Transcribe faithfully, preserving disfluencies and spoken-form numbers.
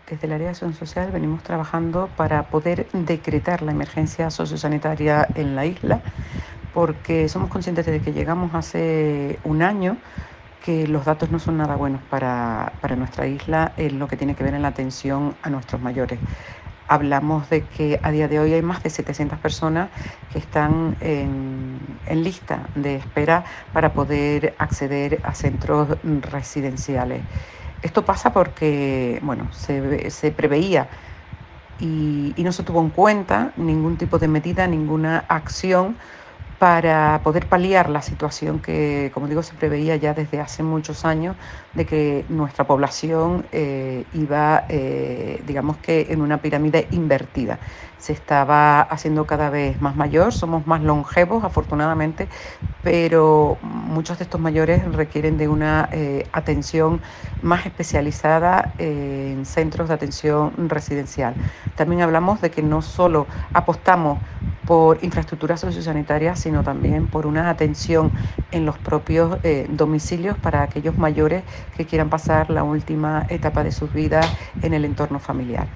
Desde el área de acción social venimos trabajando para poder decretar la emergencia sociosanitaria en la isla, porque somos conscientes de que llegamos hace un año, que los datos no son nada buenos para, para nuestra isla en lo que tiene que ver en la atención a nuestros mayores. Hablamos de que a día de hoy hay más de setecientas personas que están en, en lista de espera para poder acceder a centros residenciales. Esto pasa porque, bueno, se, se preveía y, y no se tuvo en cuenta ningún tipo de medida, ninguna acción para poder paliar la situación que, como digo, se preveía ya desde hace muchos años de que nuestra población eh, iba, eh, digamos que en una pirámide invertida. Se estaba haciendo cada vez más mayor, somos más longevos, afortunadamente, pero muchos de estos mayores requieren de una eh, atención más especializada eh, en centros de atención residencial. También hablamos de que no solo apostamos por infraestructuras sociosanitarias, sino también por una atención en los propios eh, domicilios para aquellos mayores que quieran pasar la última etapa de sus vidas en el entorno familiar.